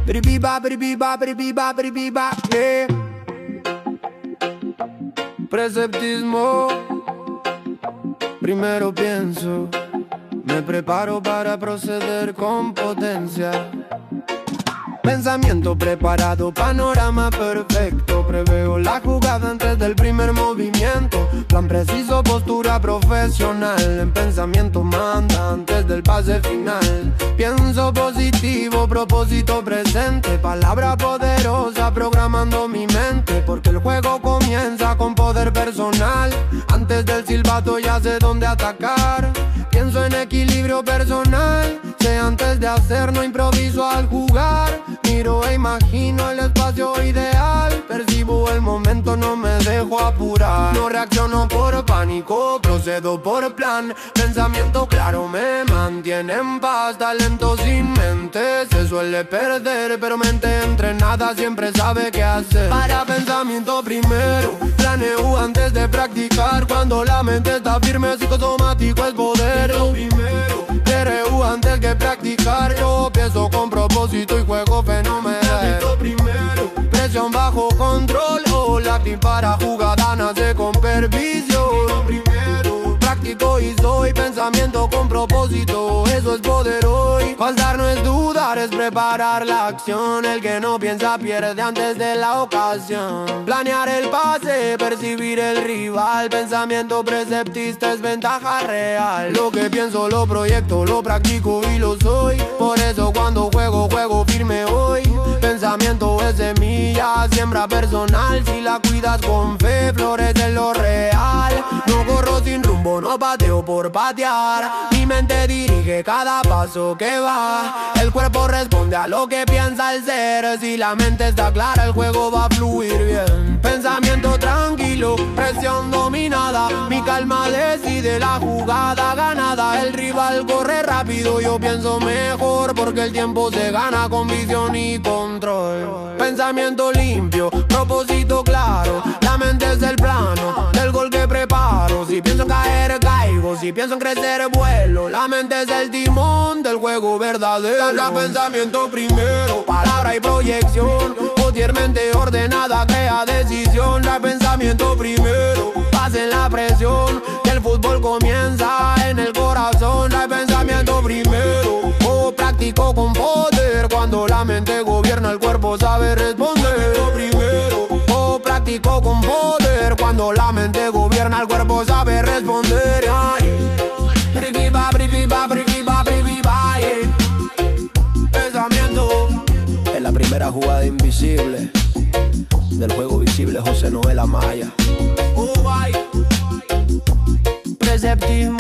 Biribiba, biribiba, biribiba, biribiba, yeah. Preceptismo. Primero pienso, me preparo para proceder con potencia. Pensamiento preparado, panorama perfecto. Preveo la jugada antes del primer movimiento. Plan preciso, postura profesional. En pensamiento manda antes del pase final. Pienso positivo, propósito presente. Palabra poderosa programando mi mente. Porque el juego comienza con poder personal. Antes del silbato ya sé dónde atacar. Pienso en equilibrio personal. Sé antes de hacer, no improviso al jugar. Miro e imagino el espacio ideal. Percibo el momento, no me dejo apurar. No reacciono por pánico, procedo por plan. Pensamiento claro me mantiene en paz. Talento sin mente se suele perder, pero mente entrenada siempre sabe qué hacer. Para pensamiento primero, planeo antes de practicar. Cuando la mente está firme, psicosomático es poder. Primero, creo antes que practicar. Yo pienso con propósito y juego fenomenal. Primero, presión bajo control. Láctil para jugada nace con pervisión. Primero, practico y soy pensamiento con propósito. Eso es poder hoy. Faltar no es dudar, es preparar la acción. El que no piensa pierde antes de la ocasión. Planear el pase, percibir el rival. Pensamiento preceptista es ventaja real. Lo que pienso lo proyecto, lo practico y lo soy. Por eso cuando juego, juego firme hoy. Pensamiento es semilla, siembra personal. Si la cuidas con fe, florece lo real. No corro sin rumbo, no pateo por patear. Mi mente dirige cada paso que va. El cuerpo responde a lo que piensa el ser. Si la mente está clara, el juego va a fluir bien. Pensamiento tranquilo, presión dominada. Mi calma decide la jugada ganada. El rival corre rápido, yo pienso mejor. Porque el tiempo se gana con visión y control. Pensamiento limpio, propósito claro. La mente es el plano del gol que preparo. Si pienso en caer, caigo. Si pienso en crecer, vuelo. La mente es el timón del juego verdadero. La pensamiento primero, palabra y proyección. Poder mente ordenada crea decisión. La pensamiento primero, pase en la presión. Que el fútbol comienza en el corazón. La pensamiento primero, practico con poder. Cuando la mente gobierna, el cuerpo sabe responder. Primero, practico con poder. Cuando la mente gobierna, el cuerpo sabe responder. Briviba, briviba, briviba, briviba, pensamiento. Es la primera jugada invisible del juego visible, José Noel Amaya. Preceptismo.